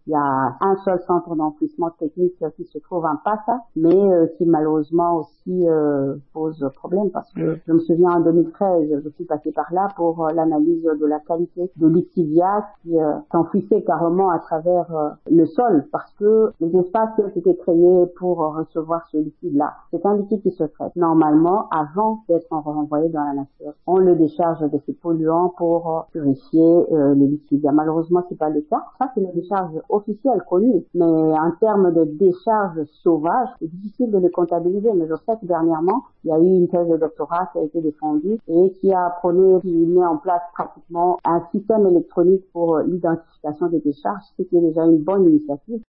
Il y a un seul centre d'enfouissement technique qui se trouve en Passa, mais qui malheureusement aussi pose problème parce que je me souviens en 2013, je suis passée par là pour l'analyse de la qualité de lixiviat qui s'enfouissait carrément à travers le sol parce que les espaces qui ont été créés pour recevoir ce liquide-là, c'est un liquide qui se traite normalement avant d'être renvoyé dans la nature. On le décharge de ces polluants pour purifier les liquides. Malheureusement, c'est pas le cas. Ça, c'est la décharge officielle connue. Mais en termes de décharge sauvage, c'est difficile de les comptabiliser. Mais je sais que dernièrement, il y a eu une thèse de doctorat qui a été défendue et qui a prôné, qui met en place pratiquement un système électronique pour l'identification des décharges, ce qui est déjà une bonne initiative.